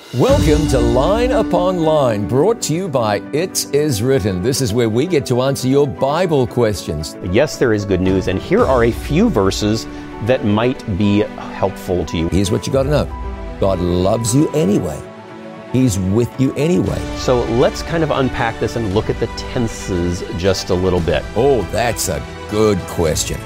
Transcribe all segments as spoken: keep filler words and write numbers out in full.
Welcome to Line Upon Line, brought to you by It Is Written. This is where we get to answer your Bible questions. Yes, there is good news, and here are a few verses that might be helpful to you. Here's what you got to know. God loves you anyway. He's with you anyway. So let's kind of unpack this and look at the tenses just a little bit. Oh, that's a good question.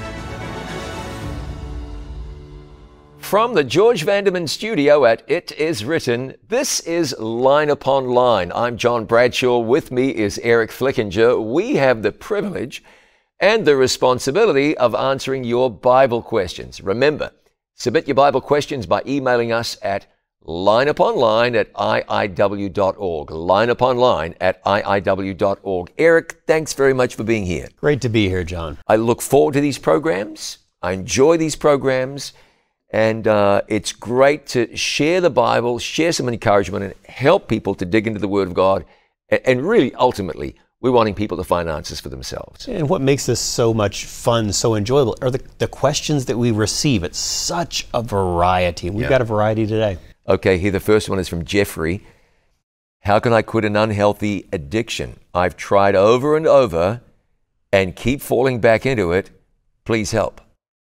From the George Vanderman studio at It Is Written, this is Line Upon Line. I'm John Bradshaw. With me is Eric Flickinger. We have the privilege and the responsibility of answering your Bible questions. Remember, submit your Bible questions by emailing us at lineuponline at I I W dot org. Lineuponline at I I W dot org. Eric, thanks very much for being here. Great to be here, John. I look forward to these programs. I enjoy these programs. And uh, it's great to share the Bible, share some encouragement, and help people to dig into the Word of God. And, and really, ultimately, we're wanting people to find answers for themselves. And what makes this so much fun, so enjoyable, are the, the questions that we receive. It's such a variety. We've yeah. got a variety today. Okay, here the first one is from Jeffrey. How can I quit an unhealthy addiction? I've tried over and over and keep falling back into it. Please help.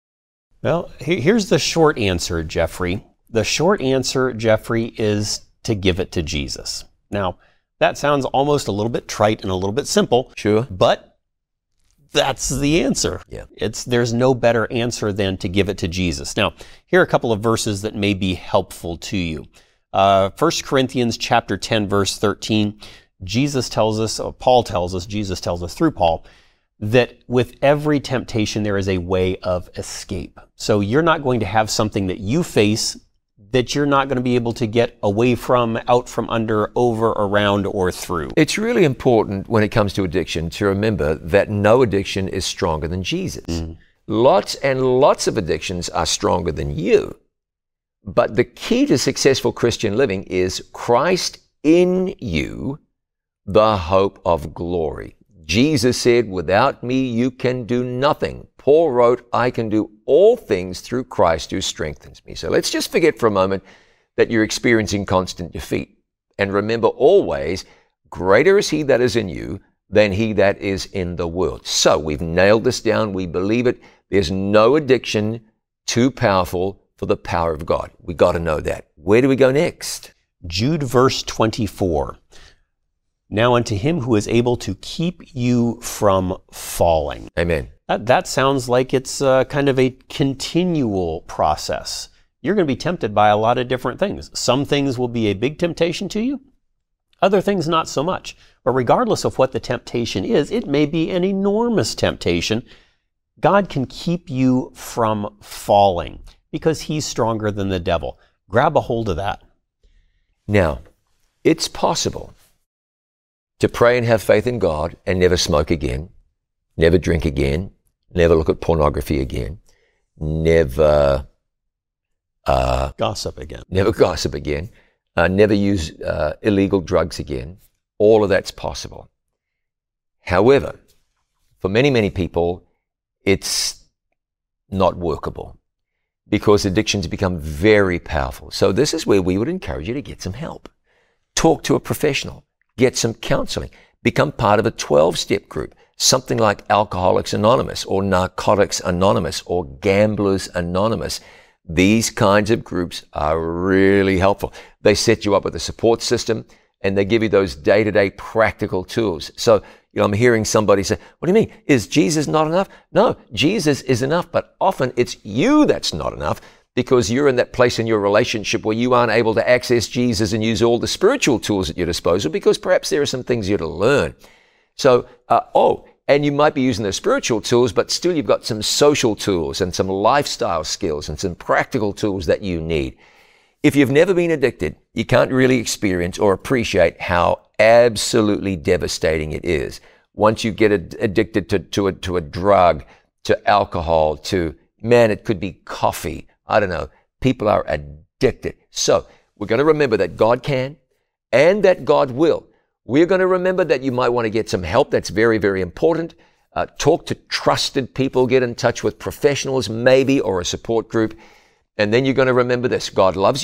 Well, here's the short answer, Jeffrey. The short answer, Jeffrey, is to give it to Jesus. Now, that sounds almost a little bit trite and a little bit simple. Sure. But that's the answer. Yeah. It's there's no better answer than to give it to Jesus. Now, here are a couple of verses that may be helpful to you. Uh, First Corinthians chapter ten, verse thirteen, Jesus tells us, or Paul tells us, Jesus tells us through Paul, that with every temptation, there is a way of escape. So you're not going to have something that you face that you're not going to be able to get away from, out from under, over, around, or through. It's really important when it comes to addiction to remember that no addiction is stronger than Jesus. Mm. Lots and lots of addictions are stronger than you. But the key to successful Christian living is Christ in you, the hope of glory. Jesus said, without me, you can do nothing. Paul wrote, I can do all things through Christ who strengthens me. So let's just forget for a moment that you're experiencing constant defeat. And remember always, greater is he that is in you than he that is in the world. So we've nailed this down. We believe it. There's no addiction too powerful for the power of God. We got to know that. Where do we go next? Jude verse twenty-four. Now unto him who is able to keep you from falling. Amen. That, that sounds like it's uh, kind of a continual process. You're going to be tempted by a lot of different things. Some things will be a big temptation to you. Other things not so much. But regardless of what the temptation is, it may be an enormous temptation. God can keep you from falling because he's stronger than the devil. Grab a hold of that. Now, it's possible to pray and have faith in God and never smoke again, never drink again, never look at pornography again, never uh, gossip again, never gossip again, uh, never use uh, illegal drugs again. All of that's possible. However, for many, many people, it's not workable because addictions become very powerful. So this is where we would encourage you to get some help. Talk to a professional. Get some counseling. Become part of a twelve-step group, something like Alcoholics Anonymous or Narcotics Anonymous or Gamblers Anonymous. These kinds of groups are really helpful. They set you up with a support system and they give you those day-to-day practical tools. So, you know, I'm hearing somebody say, what do you mean? Is Jesus not enough? No, Jesus is enough, but often it's you that's not enough, because you're in that place in your relationship where you aren't able to access Jesus and use all the spiritual tools at your disposal because perhaps there are some things you have to learn. So, uh, oh, and you might be using the spiritual tools, but still you've got some social tools and some lifestyle skills and some practical tools that you need. If you've never been addicted, you can't really experience or appreciate how absolutely devastating it is. Once you get ad- addicted to, to, a, to a drug, to alcohol, to, man, it could be coffee. I don't know. People are addicted. So we're going to remember that God can and that God will. We're going to remember that you might want to get some help. That's very, very important. Uh, talk to trusted people. Get in touch with professionals, maybe, or a support group. And then you're going to remember this. God loves you.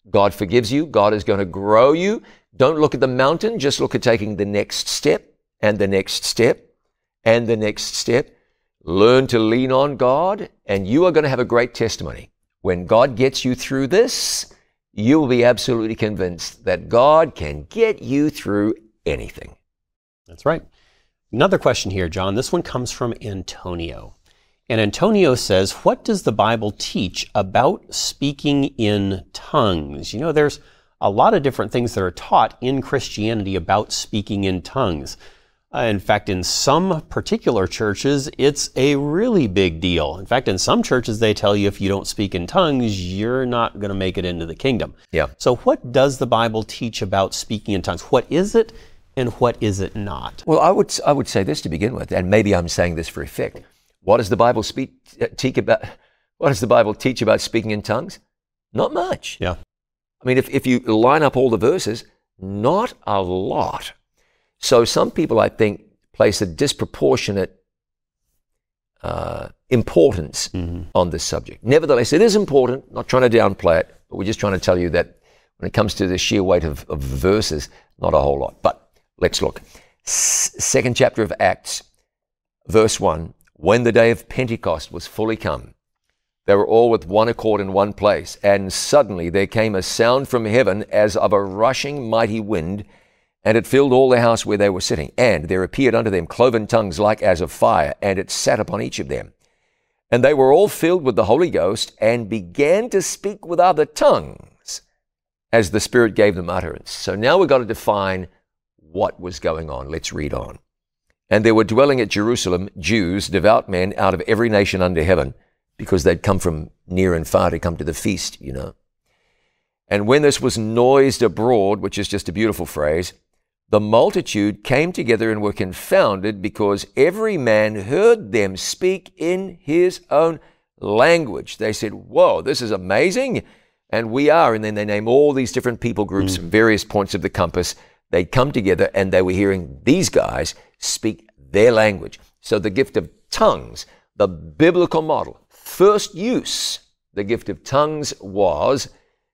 God forgives you. God is going to grow you. Don't look at the mountain. Just look at taking the next step and the next step and the next step. Learn to lean on God, and you are going to have a great testimony. When God gets you through this, you will be absolutely convinced that God can get you through anything. That's right. Another question here, John. This one comes from Antonio. And Antonio says, what does the Bible teach about speaking in tongues? You know, there's a lot of different things that are taught in Christianity about speaking in tongues. Uh, in fact, in some particular churches, it's a really big deal. In fact, in some churches, they tell you if you don't speak in tongues, you're not going to make it into the kingdom. Yeah. So what does the Bible teach about speaking in tongues? What is it and what is it not? Well, I would I would say this to begin with, and maybe I'm saying this for effect. What does the Bible speak, teach about? What does the Bible teach about speaking in tongues? Not much. Yeah. I mean, if, if you line up all the verses, not a lot. So some people, I think, place a disproportionate uh, importance mm-hmm. on this subject. Nevertheless, it is important. Not trying to downplay it, but we're just trying to tell you that when it comes to the sheer weight of, of verses, not a whole lot. But let's look. S- second chapter of Acts, verse one. When the day of Pentecost was fully come, they were all with one accord in one place, and suddenly there came a sound from heaven as of a rushing mighty wind, and it filled all the house where they were sitting. And there appeared unto them cloven tongues like as of fire, and it sat upon each of them. And they were all filled with the Holy Ghost, and began to speak with other tongues, as the Spirit gave them utterance. So now we've got to define what was going on. Let's read on. And there were dwelling at Jerusalem Jews, devout men, out of every nation under heaven, because they'd come from near and far to come to the feast, you know. And when this was noised abroad, which is just a beautiful phrase, the multitude came together and were confounded, because every man heard them speak in his own language. They said, whoa, this is amazing. And we are. And then they name all these different people groups from mm. various points of the compass. They'd come together and they were hearing these guys speak their language. So the gift of tongues, the biblical model, first use, the gift of tongues was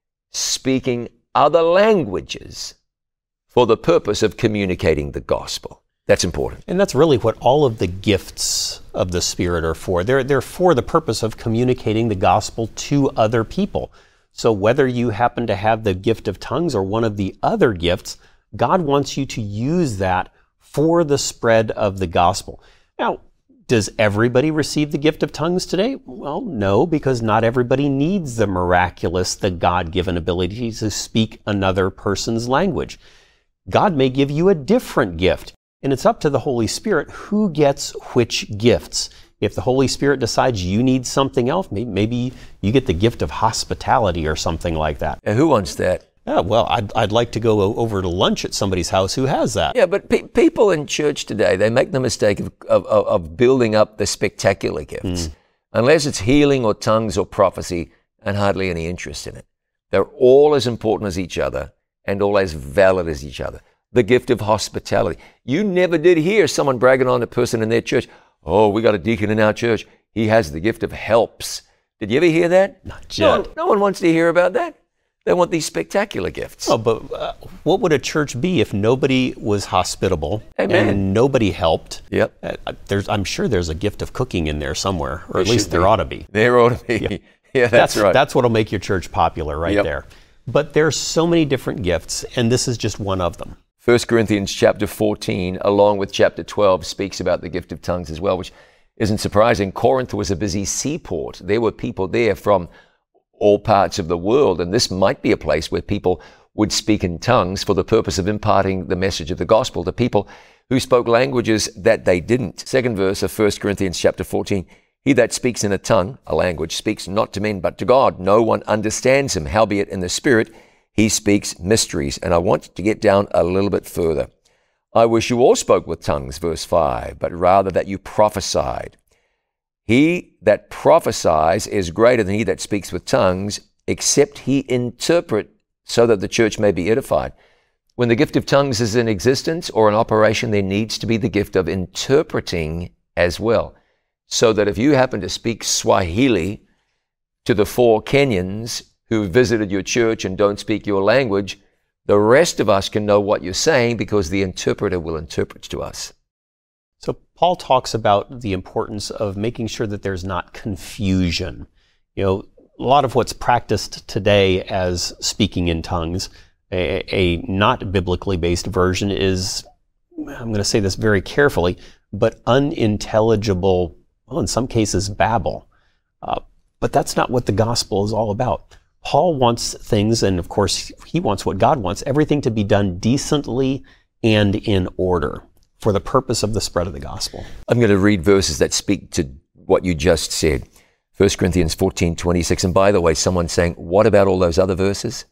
speaking other languages for the purpose of communicating the gospel. That's important. And that's really what all of the gifts of the Spirit are for. They're, they're for the purpose of communicating the gospel to other people. So whether you happen to have the gift of tongues or one of the other gifts, God wants you to use that for the spread of the gospel. Now, does everybody receive the gift of tongues today? Well, no, because not everybody needs the miraculous, the God-given ability to speak another person's language. God may give you a different gift, and it's up to the Holy Spirit who gets which gifts. If the Holy Spirit decides you need something else, maybe, maybe you get the gift of hospitality or something like that. And who wants that? Yeah, well, I'd, I'd like to go over to lunch at somebody's house who has that. Yeah, but pe- people in church today, they make the mistake of, of, of building up the spectacular gifts. Mm. Unless it's healing or tongues or prophecy, and hardly any interest in it. They're all as important as each other and all as valid as each other. The gift of hospitality. You never did hear someone bragging on a person in their church, oh, we got a deacon in our church. He has the gift of helps. Did you ever hear that? Not yet. No one, no one wants to hear about that. They want these spectacular gifts. Oh, but uh, what would a church be if nobody was hospitable Amen. and nobody helped? Yep. Uh, there's, I'm sure there's a gift of cooking in there somewhere, or at least there be. ought to be. There ought to be. Yeah, yeah that's, that's right. That's what'll make your church popular right Yep. there. But there's so many different gifts, and this is just one of them. First Corinthians chapter fourteen, along with chapter twelve, speaks about the gift of tongues as well, which isn't surprising. Corinth was a busy seaport. There were people there from all parts of the world, and this might be a place where people would speak in tongues for the purpose of imparting the message of the gospel to people who spoke languages that they didn't. Second verse of First Corinthians chapter fourteen, he that speaks in a tongue, a language, speaks not to men but to God. No one understands him. Howbeit in the Spirit he speaks mysteries. And I want to get down a little bit further. I wish you all spoke with tongues, verse five, but rather that you prophesied. He that prophesies is greater than he that speaks with tongues, except he interpret, so that the church may be edified. When the gift of tongues is in existence or in operation, there needs to be the gift of interpreting as well. So that if you happen to speak Swahili to the four Kenyans who visited your church and don't speak your language, the rest of us can know what you're saying because the interpreter will interpret to us. So Paul talks about the importance of making sure that there's not confusion. You know, a lot of what's practiced today as speaking in tongues, a, a not biblically based version is, I'm going to say this very carefully, but unintelligible, well, in some cases, babble. Uh, but that's not what the gospel is all about. Paul wants things, and of course, he wants what God wants, everything to be done decently and in order for the purpose of the spread of the gospel. I'm going to read verses that speak to what you just said. First Corinthians fourteen twenty-six. And by the way, someone's saying, what about all those other verses?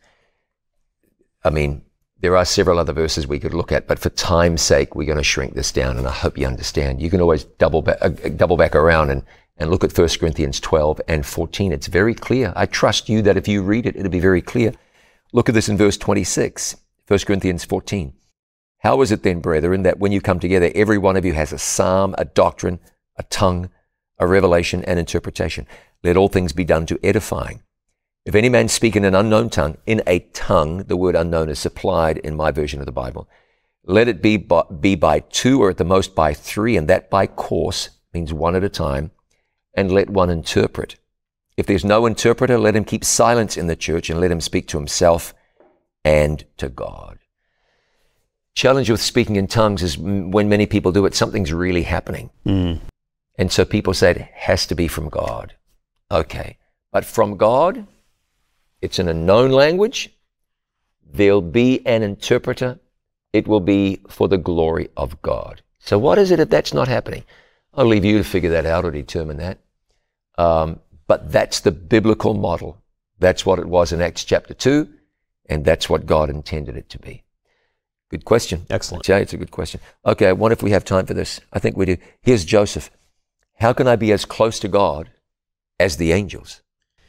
I mean, there are several other verses we could look at, but for time's sake, we're going to shrink this down, and I hope you understand. You can always double back, uh, double back around and, and look at First Corinthians twelve and fourteen. It's very clear. I trust you that if you read it, it'll be very clear. Look at this in verse twenty-six, First Corinthians fourteen. How is it then, brethren, that when you come together, every one of you has a psalm, a doctrine, a tongue, a revelation, and interpretation? Let all things be done to edifying. If any man speak in an unknown tongue, in a tongue, the word unknown is supplied in my version of the Bible, let it be by, be by two or at the most by three, and that by course, means one at a time, and let one interpret. If there's no interpreter, let him keep silence in the church and let him speak to himself and to God. Challenge with speaking in tongues is when many people do it, something's really happening. Mm. And so people say it has to be from God. Okay. But from God, it's in a known language. There'll be an interpreter. It will be for the glory of God. So what is it if that's not happening? I'll leave you to figure that out or determine that. Um, but that's the biblical model. That's what it was in Acts chapter two, and that's what God intended it to be. Good question. Excellent. Jay, it's a good question. Okay, I wonder if we have time for this. I think we do. Here's Joseph. How can I be as close to God as the angels?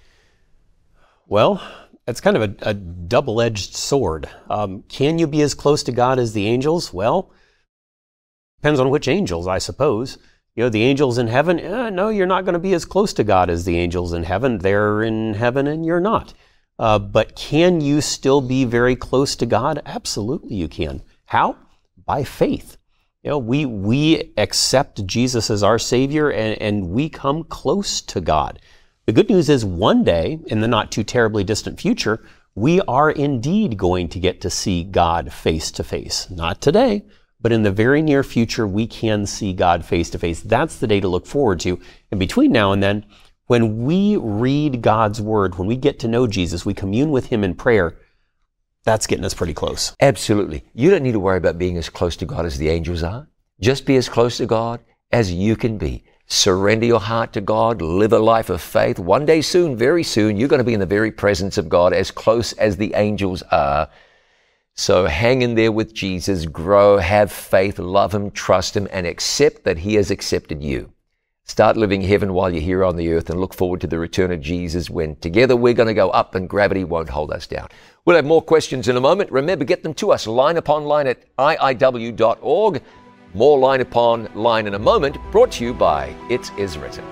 Well, it's kind of a, a double-edged sword. Um, can you be as close to God as the angels? Well, depends on which angels, I suppose. You know, the angels in heaven, eh, no, you're not going to be as close to God as the angels in heaven. They're in heaven and you're not. Uh, but can you still be very close to God? Absolutely you can. How? By faith. You know, we we accept Jesus as our Savior and, and we come close to God. The good news is one day, in the not too terribly distant future, we are indeed going to get to see God face to face. Not today, but in the very near future, we can see God face to face. That's the day to look forward to. And between now and then, when we read God's Word, when we get to know Jesus, we commune with Him in prayer, that's getting us pretty close. Absolutely. You don't need to worry about being as close to God as the angels are. Just be as close to God as you can be. Surrender your heart to God. Live a life of faith. One day soon, very soon, you're going to be in the very presence of God as close as the angels are. So hang in there with Jesus, grow, have faith, love Him, trust Him, and accept that He has accepted you. Start living heaven while you're here on the earth and look forward to the return of Jesus when together we're going to go up and gravity won't hold us down. We'll have more questions in a moment. Remember, get them to us, line upon line at I I W dot org. More Line Upon Line in a moment, brought to you by It Is Written.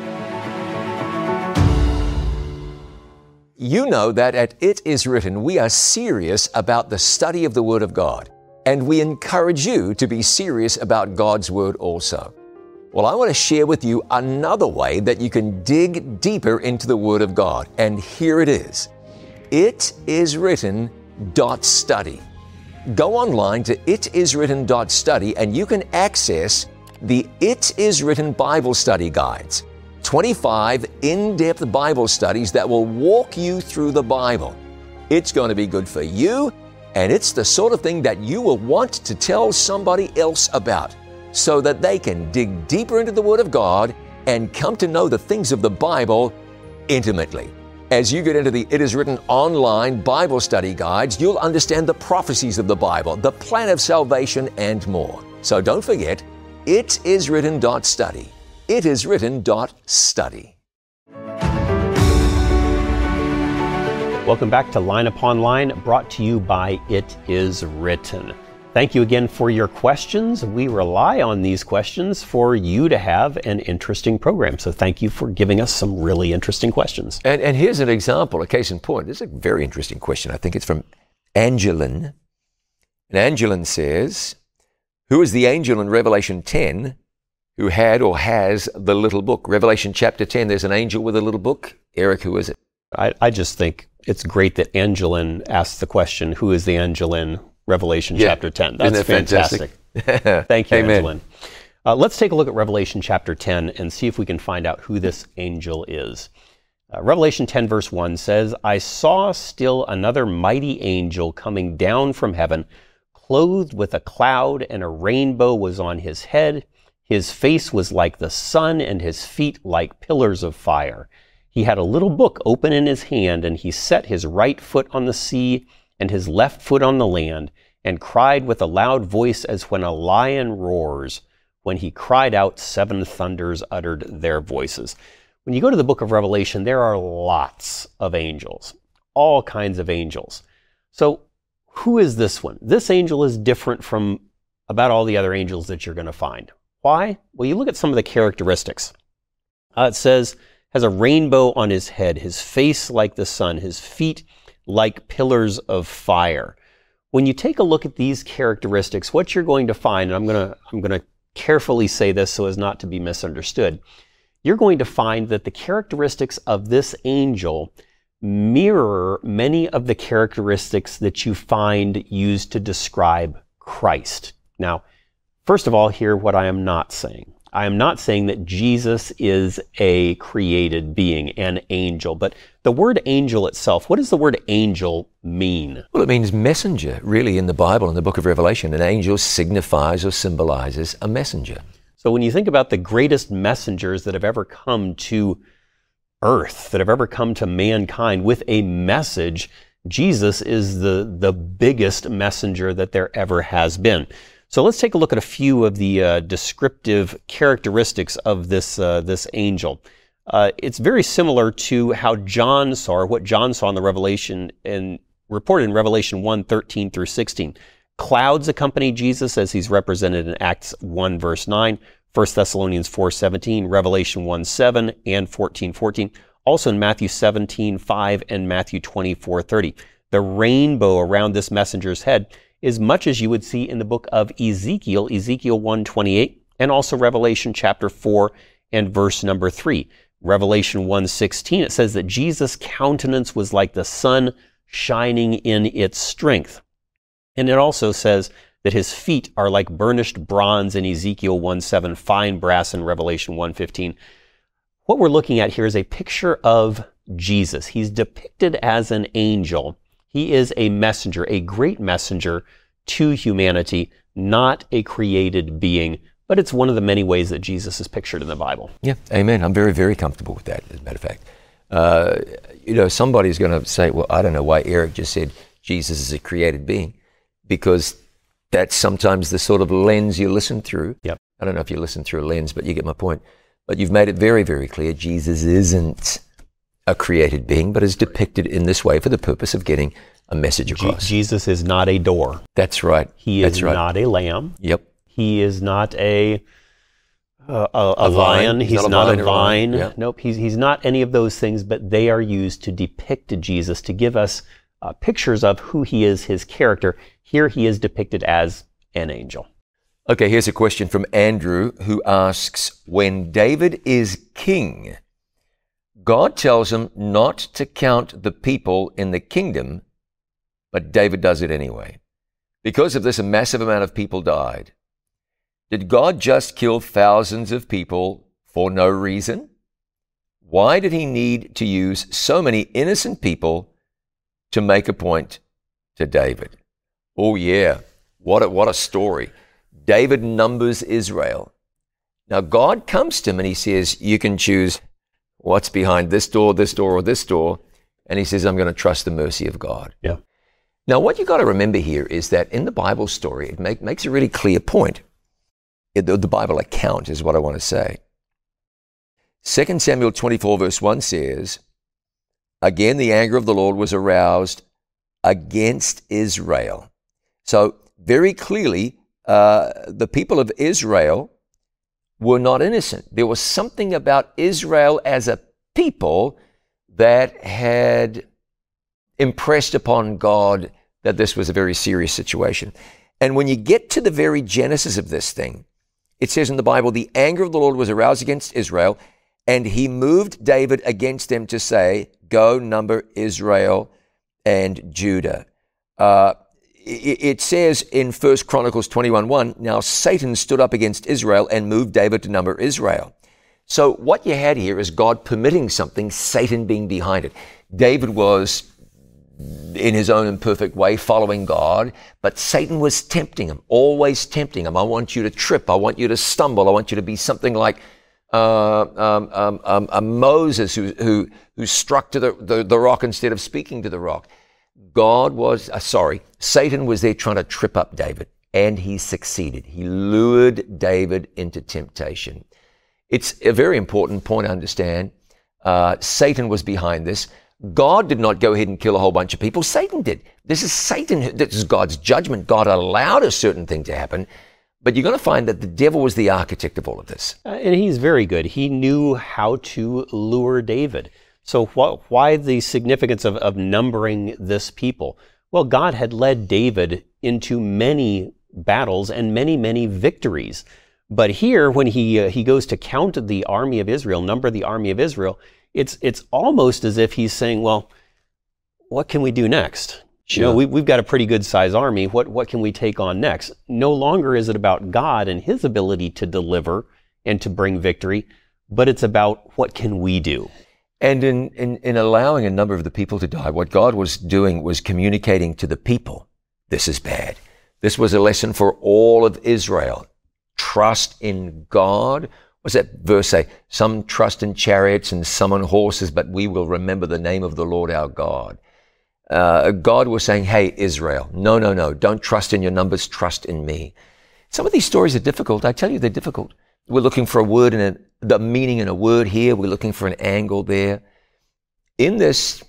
You know that at It Is Written, we are serious about the study of the Word of God, and we encourage you to be serious about God's Word also. Well, I want to share with you another way that you can dig deeper into the Word of God, and here it is. it is written dot study. Go online to it is written dot study and you can access the It Is Written Bible Study Guides, twenty-five in-depth Bible studies that will walk you through the Bible. It's going to be good for you, and it's the sort of thing that you will want to tell somebody else about so that they can dig deeper into the Word of God and come to know the things of the Bible intimately. As you get into the It Is Written online Bible study guides, you'll understand the prophecies of the Bible, the plan of salvation, and more. So don't forget, it is written dot study. it is written dot study. Welcome back to Line Upon Line, brought to you by It Is Written. Thank you again for your questions. We rely on these questions for you to have an interesting program. So thank you for giving us some really interesting questions. And, and here's an example, a case in point. This is a very interesting question. I think it's from Angeline. And Angeline says, who is the angel in Revelation ten who had or has the little book? Revelation chapter ten, there's an angel with a little book. Eric, who is it? I, I just think it's great that Angeline asked the question, who is the angel in Revelation yeah. chapter ten? That's that fantastic. Thank you, Amen. Angeline. Uh, let's take a look at Revelation chapter ten and see if we can find out who this angel is. Uh, Revelation ten verse one says, I saw still another mighty angel coming down from heaven, clothed with a cloud, and a rainbow was on his head. His face was like the sun, and his feet like pillars of fire. He had a little book open in his hand, and he set his right foot on the sea and his left foot on the land, and cried with a loud voice as when a lion roars. When he cried out, seven thunders uttered their voices. When you go to the book of Revelation, there are lots of angels, all kinds of angels. So who is this one? This angel is different from about all the other angels that you're going to find. Why? Well, you look at some of the characteristics. Uh, it says, has a rainbow on his head, his face like the sun, his feet like pillars of fire. When you take a look at these characteristics, what you're going to find, and I'm going to I'm going to carefully say this so as not to be misunderstood, you're going to find that the characteristics of this angel mirror many of the characteristics that you find used to describe Christ. Now, first of all, hear what I am not saying. I am not saying that Jesus is a created being, an angel, but the word angel itself, what does the word angel mean? Well, it means messenger, really, in the Bible, in the book of Revelation. An angel signifies or symbolizes a messenger. So when you think about the greatest messengers that have ever come to earth, that have ever come to mankind with a message, Jesus is the, the biggest messenger that there ever has been. So let's take a look at a few of the uh, descriptive characteristics of this uh, this angel. Uh, it's very similar to how John saw, or what John saw in the Revelation, and reported in Revelation one, thirteen through sixteen. Clouds accompany Jesus as he's represented in Acts one, verse nine, First Thessalonians four, seventeen, Revelation one, seven, and fourteen, fourteen. Also in Matthew seventeen, five, and Matthew twenty-four, thirty. The rainbow around this messenger's head is much as you would see in the book of Ezekiel, Ezekiel one, twenty-eight, and also Revelation chapter four and verse number three. Revelation one, sixteen, it says that Jesus' countenance was like the sun shining in its strength. And it also says that his feet are like burnished bronze in Ezekiel one, seven, fine brass in Revelation one, fifteen. What we're looking at here is a picture of Jesus. He's depicted as an angel. He is a messenger, a great messenger to humanity, not a created being, but it's one of the many ways that Jesus is pictured in the Bible. Yeah, amen. I'm very, very comfortable with that, as a matter of fact. Uh, you know, somebody's going to say, well, I don't know why Eric just said Jesus is a created being, because that's sometimes the sort of lens you listen through. Yep. I don't know if you listen through a lens, but you get my point. But you've made it very, very clear Jesus isn't a created being, but is depicted in this way for the purpose of getting a message across. Je- Jesus is not a door. That's right. He That's is right. not a lamb. Yep. He is not a uh, a, a, A lion. vine. He's, He's not, not a a vine or a vine. lion. Yeah. Nope. He's he's not any of those things. But they are used to depict Jesus, to give us uh, pictures of who he is, his character. Here he is depicted as an angel. Okay, here's a question from Andrew, who asks, when David is king, God tells him not to count the people in the kingdom, but David does it anyway. Because of this, a massive amount of people died. Did God just kill thousands of people for no reason? Why did he need to use so many innocent people to make a point to David? Oh yeah, what a, what a story. David numbers Israel. Now God comes to him and he says, you can choose what's behind this door, this door, or this door. And he says, I'm going to trust the mercy of God. Yeah. Now, what you got to remember here is that in the Bible story, it make, makes a really clear point. It, the, the Bible account is what I want to say. Second Samuel twenty-four verse one says, again, the anger of the Lord was aroused against Israel. So very clearly uh, the people of Israel were not innocent. There was something about Israel as a people that had impressed upon God that this was a very serious situation. And when you get to the very genesis of this thing, it says in the Bible, the anger of the Lord was aroused against Israel, and he moved David against them to say, go number Israel and Judah. Uh, it, it says in First Chronicles twenty-one one, now Satan stood up against Israel and moved David to number Israel. So what you had here is God permitting something, Satan being behind it. David was in his own imperfect way following God, but Satan was tempting him, always tempting him. I want you to trip. I want you to stumble. I want you to be something like uh, um, um, um, uh, Moses who, who, who struck to the, the, the rock instead of speaking to the rock. God was, uh, sorry, Satan was there trying to trip up David, and he succeeded. He lured David into temptation. It's a very important point to understand. Uh, Satan was behind this. God did not go ahead and kill a whole bunch of people. Satan did. This is Satan. This is God's judgment. God allowed a certain thing to happen. But you're going to find that the devil was the architect of all of this. Uh, and he's very good. He knew how to lure David. So wh- why the significance of, of numbering this people? Well, God had led David into many battles and many, many victories. But here, when he uh, he goes to count the army of Israel, number the army of Israel, it's it's almost as if he's saying, well, what can we do next? Sure. You know, we, we've got a pretty good size army. What what can we take on next? No longer is it about God and his ability to deliver and to bring victory, but it's about what can we do? And in, in, in allowing a number of the people to die, what God was doing was communicating to the people, this is bad. This was a lesson for all of Israel. Trust in God. What's that verse say? Some trust in chariots and some on horses, but we will remember the name of the Lord our God. Uh, God was saying, hey, Israel, no, no, no, don't trust in your numbers, trust in me. Some of these stories are difficult. I tell you, they're difficult. We're looking for a word and a, the meaning in a word here. We're looking for an angle there. In this,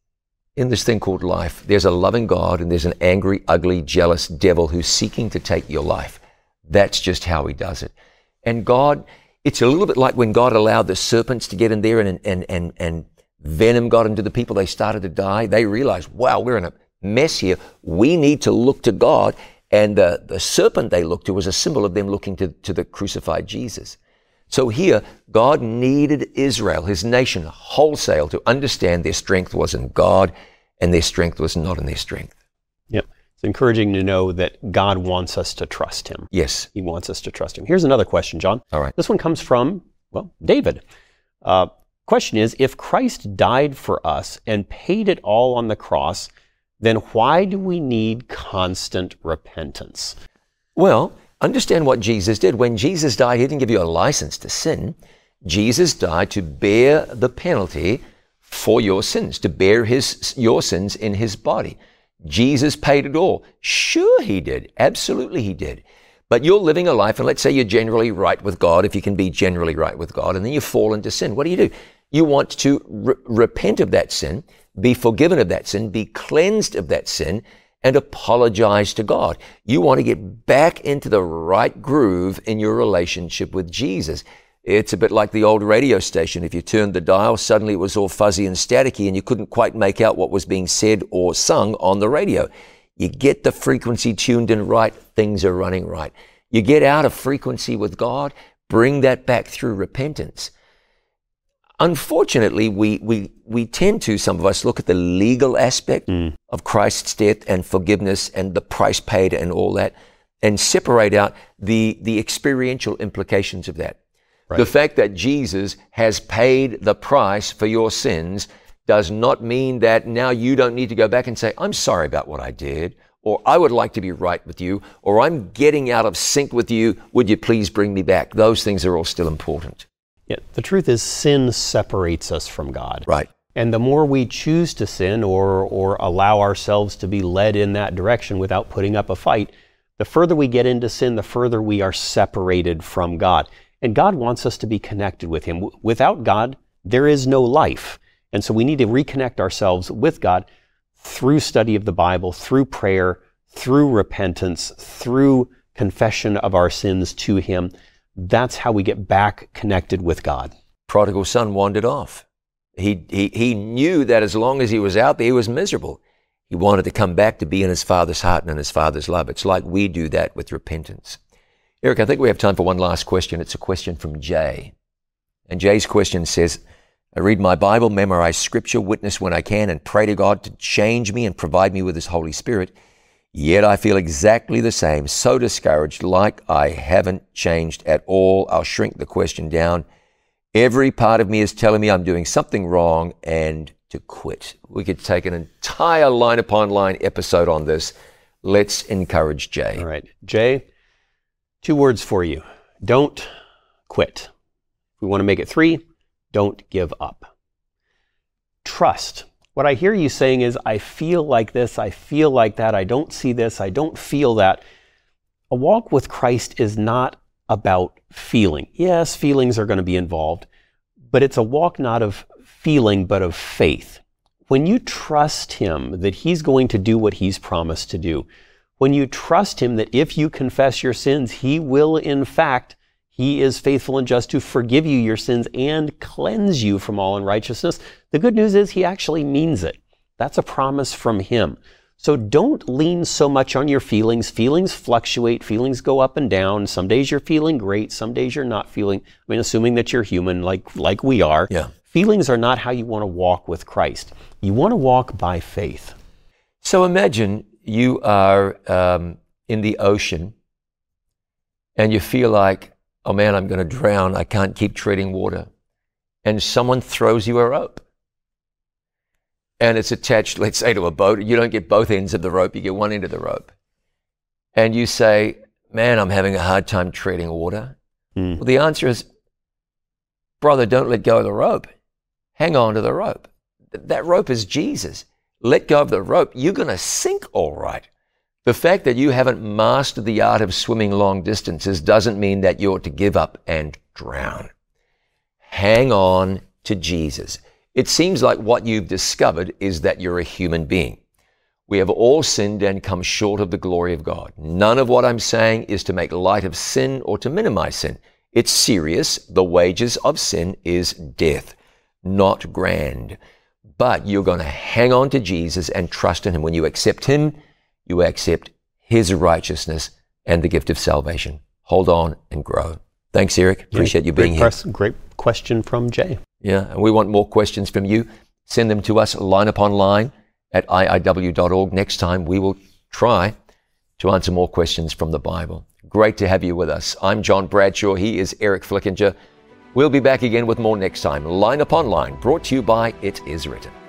in this thing called life, there's a loving God and there's an angry, ugly, jealous devil who's seeking to take your life. That's just how he does it. And God, it's a little bit like when God allowed the serpents to get in there and, and, and, and venom got into the people. They started to die. They realized, wow, we're in a mess here. We need to look to God. And the, the serpent they looked to was a symbol of them looking to, to the crucified Jesus. So here, God needed Israel, his nation, wholesale to understand their strength was in God and their strength was not in their strength. Yep. It's encouraging to know that God wants us to trust him. Yes. He wants us to trust him. Here's another question, John. All right. This one comes from, well, David. Uh, question is, if Christ died for us and paid it all on the cross, then why do we need constant repentance? Well, understand what Jesus did. When Jesus died, he didn't give you a license to sin. Jesus died to bear the penalty for your sins, to bear his your sins in his body. Jesus paid it all. Sure he did. Absolutely he did. But you're living a life, and let's say you're generally right with God, if you can be generally right with God, and then you fall into sin. What do you do? You want to re- repent of that sin, be forgiven of that sin, be cleansed of that sin, and apologize to God. You want to get back into the right groove in your relationship with Jesus. It's a bit like the old radio station. If you turned the dial, suddenly it was all fuzzy and staticky, and you couldn't quite make out what was being said or sung on the radio. You get the frequency tuned in right, things are running right. You get out of frequency with God, bring that back through repentance. Unfortunately, we, we, we tend to, some of us, look at the legal aspect mm. of Christ's death and forgiveness and the price paid and all that, and separate out the, the experiential implications of that. Right. The fact that Jesus has paid the price for your sins does not mean that now you don't need to go back and say, I'm sorry about what I did, or I would like to be right with you, or I'm getting out of sync with you. Would you please bring me back? Those things are all still important. Yeah, the truth is sin separates us from God. Right. And the more we choose to sin or or allow ourselves to be led in that direction without putting up a fight, the further we get into sin, the further we are separated from God. And God wants us to be connected with him. Without God, there is no life. And so we need to reconnect ourselves with God through study of the Bible, through prayer, through repentance, through confession of our sins to Him. That's how we get back connected with God. Prodigal son wandered off. He, he, he knew that as long as he was out there, he was miserable. He wanted to come back to be in his Father's heart and in his Father's love. It's like we do that with repentance. Eric, I think we have time for one last question. It's a question from Jay. And Jay's question says, I read my Bible, memorize Scripture, witness when I can, and pray to God to change me and provide me with His Holy Spirit. Yet I feel exactly the same, so discouraged, like I haven't changed at all. I'll shrink the question down. Every part of me is telling me I'm doing something wrong and to quit. We could take an entire line upon line episode on this. Let's encourage Jay. All right. Jay, two words for you. Don't quit. If we want to make it three, don't give up. Trust. What I hear you saying is, I feel like this, I feel like that, I don't see this, I don't feel that. A walk with Christ is not about feeling. Yes, feelings are going to be involved, but it's a walk not of feeling, but of faith. When you trust Him that He's going to do what He's promised to do, when you trust Him that if you confess your sins, He will in fact, He is faithful and just to forgive you your sins and cleanse you from all unrighteousness, the good news is He actually means it. That's a promise from Him. So don't lean so much on your feelings. Feelings fluctuate. Feelings go up and down. Some days you're feeling great. Some days you're not feeling. I mean, assuming that you're human like, like we are. Yeah. Feelings are not how you want to walk with Christ. You want to walk by faith. So imagine you are um, in the ocean and you feel like, oh man, I'm going to drown. I can't keep treading water. And someone throws you a rope. And it's attached, let's say, to a boat. You don't get both ends of the rope, you get one end of the rope. And you say, man, I'm having a hard time treading water. Mm. Well, the answer is, brother, don't let go of the rope. Hang on to the rope. That rope is Jesus. Let go of the rope. You're going to sink all right. The fact that you haven't mastered the art of swimming long distances doesn't mean that you ought to give up and drown. Hang on to Jesus. It seems like what you've discovered is that you're a human being. We have all sinned and come short of the glory of God. None of what I'm saying is to make light of sin or to minimize sin. It's serious. The wages of sin is death, not grand. But you're going to hang on to Jesus and trust in Him. When you accept Him, you accept His righteousness and the gift of salvation. Hold on and grow. Thanks, Eric. Appreciate yeah, you being great here. Press, great question from Jay. Yeah, and we want more questions from you. Send them to us line upon line at I I W dot org. Next time we will try to answer more questions from the Bible. Great to have you with us. I'm John Bradshaw. He is Eric Flickinger. We'll be back again with more next time. Line upon line, brought to you by It Is Written.